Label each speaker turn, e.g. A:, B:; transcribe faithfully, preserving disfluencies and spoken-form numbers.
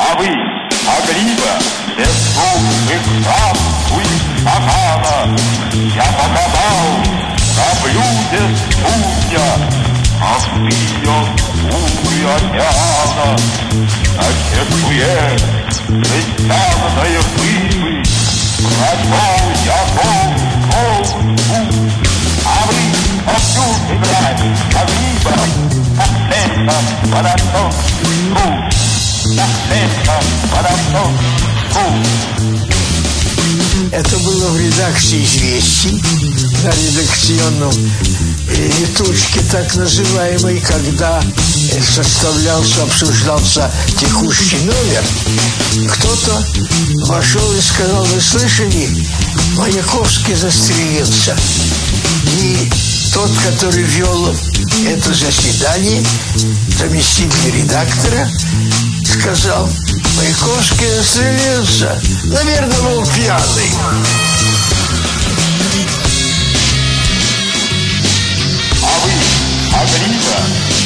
A: А вы могли бы без крупных шапку и стакана я покатал на блюде стулья, а пьет бурю океана на чешуе жестяной рыбы. Прошел я пол, пол, а вы повсюду играть могли бы на сценах марафон труд, на сценах марафон труд.
B: Это было в редакции «Известий», на редакционном летучке так называемой, когда составлялся, обсуждался текущий номер. Кто-то вошел и сказал: вы слышали, Маяковский застрелился. И тот, который вел это заседание, заместитель редактора, сказал: Маяковский застрелился. Наверное, был пьяный.
A: А вы могли бы